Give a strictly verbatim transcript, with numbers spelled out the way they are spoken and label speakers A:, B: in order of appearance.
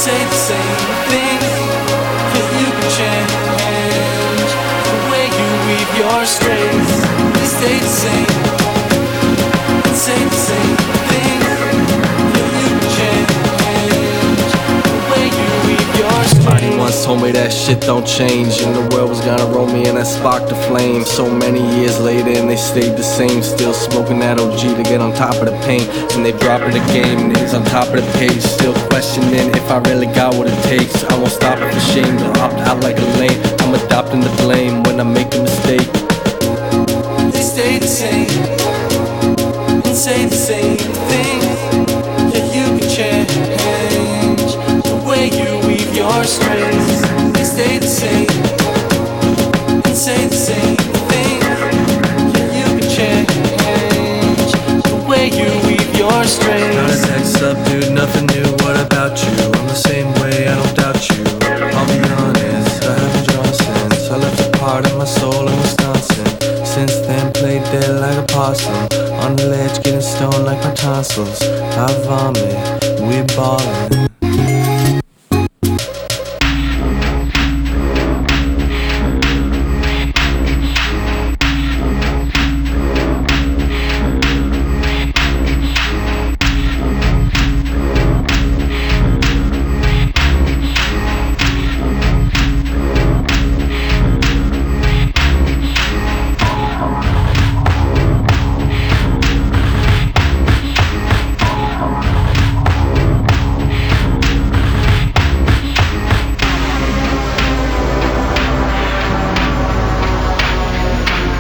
A: say the same thing, that you can change the way you weave your strings. They stay the same, and say the same thing, that you can change the way you weave your strings.
B: Somebody once told me that shit don't change, and the world was gonna roll me, and I sparked a flame. So many years later and they stayed the same, still smoking that O G to get on top of the pain. And they dropping the game, niggas on top of the page, still questioning if I really got what it takes. I won't stop if ashamed to opt out like a lame. I'm adopting the blame when I make a mistake.
A: They stay the same, and say the same thing, that you can change the way you weave your strings. They stay the same, and say the same thing, that you can change the way you weave your strings.
B: Not a next up, dude, nothing new, what about you? I'm the same way, I don't doubt you. I'll be honest, I haven't drawn since I left a part of my soul in Wisconsin. Since then, played dead like a possum, on the ledge getting stoned like my tonsils. I vomit, we ballin'.